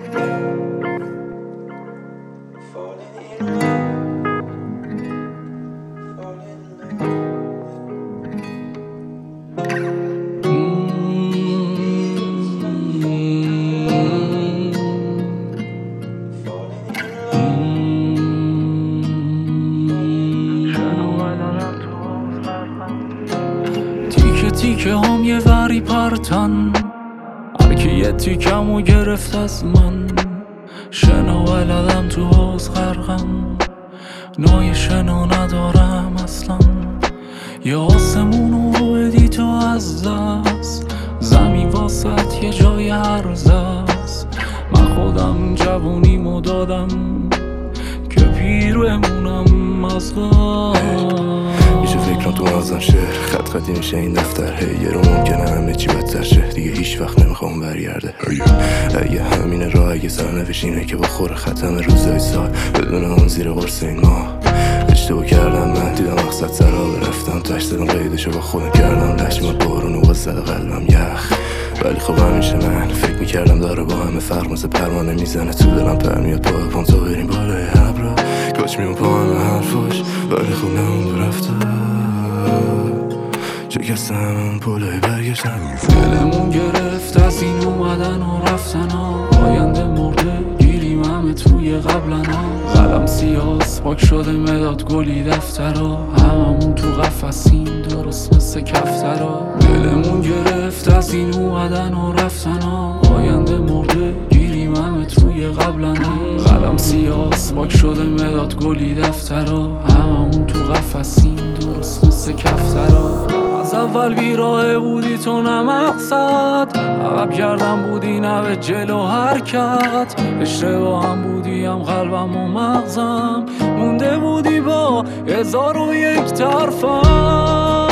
تیکه تیکه هم یه وری پرتن، هرکی یه تیکمو گرفت از من. شنا ولدم تو حوض غرقم، نای شنا ندارم اصلا. یه آسمونو بدی تو از دست، زمین واسط یه جای عرض است. من خودم جوونیمو دادم که پیر بمونم از میشه فکرم تو مغزم شعر خط خطی میشه این دفتر. یه رو ممکنه همه چی بدتر شه، دیگه هیچ وقت نمیخوام برگرده. اگه همینه راه، اگه سرنوشت اینه که بخوره ختم روزای سال بدون اون زیر قرص این ماه. اشتباه کردم، من دیدم مقصد سرابه، رفتم تش زدم قیدشو با خودم کردم لشمات بارونو باز زده قلبم یخ. ولی خب همیشه من فکر میکردم داره با همه فرق، مثل پروانه میزنه تو دلم پر میاد پا پام تا بریم بالای ابرا. کاش میون پا همه حرفاش، ولی خب نمون رفته شکست همون پلای برگشتن. دلمون گرفت از این اومدن و رفتن ها، آینده مرده گیریم همه توی قبلن ها. قلم سیاس پاک شده مداد گلی دفترها، هممون تو قفسیم درست مثل کفترها. دلمون گرفت از این اومدن و رفتن ها، آینده مرده گیریم همه توی قبلن ها. قلم سیاس پاک شده مداد گلی دفترها، هممون تو قفسیم درست مثل کفترها. از اول بیراه بودی تو نه مقصد، عقب کردم بودی نه به جلو حرکت. اشتباه هم بودی هم قلبم و مغزم، مونده بودی با 1001 طرفم.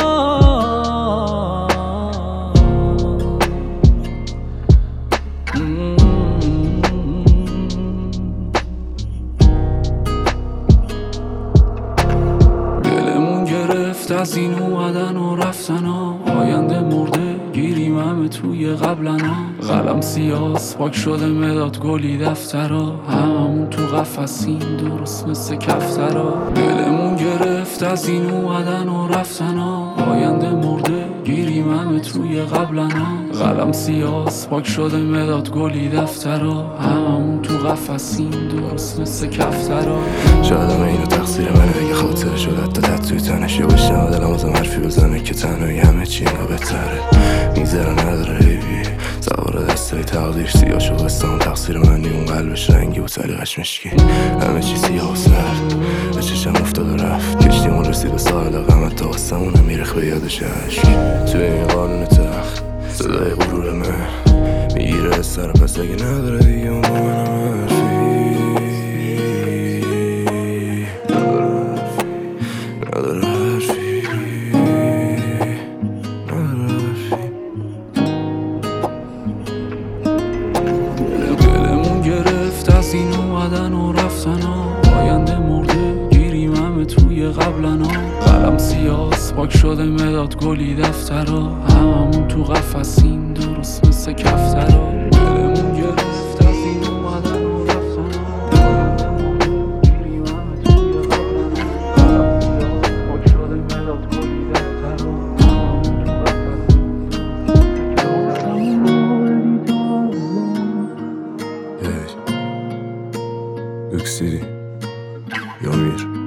دلمون گرفت از این اومدن و رفتن ها، آینده مرده گیریم همه توی قبلن ها. قلم سیاس پاک شده مداد گلی دفترها، هممون تو قفسیم درست مثل کفترها. دلمون گرفت از این اومدن و رفتن ها، آینده مرده گیریم همه توی قبلن ها. قلم سیاس پاک شده مداد گلی دفترها، هممون تو قفسیم درست مثل کفترها. شاید همه اینو تقصیر منه، اگه خاطر شد حتی توی تنش یواش نما دلم ازم حرفی بزنه که تنهایی همه چی اینا بهتره. میذاره نداره حیبی سوار دستای تقدیر، سیاه شد قصه‌ام تقصیر منی، اون قلبش رنگی و طریقش مشکی. همه چی سیاه و سرد به چشم افتاد و رفت، کشتیمون رسید به ساحل غمت تا آسمونه میرخ به یادش عشق. توی این قانون تخت صدای غرور من میگیره سر، پس اگه نداره دیگه اون با منم حرفی نداره حرفی. دلمون گرفت از این اومدن و رفتن ها، آینده مرده گیریم همه توی قبلن ها. قلم سیاس پاک شده مداد گلی دفترها، هممون تو قفسیم درست مثل کفترها. دلمون گرفت از این اومدن و رفتن ها، آینده مرده گیریم همه توی قبلن ها. قلم سیاس پاک شده مداد گلی دفترها، هممون تو قفسیم. Luke City, Yomir.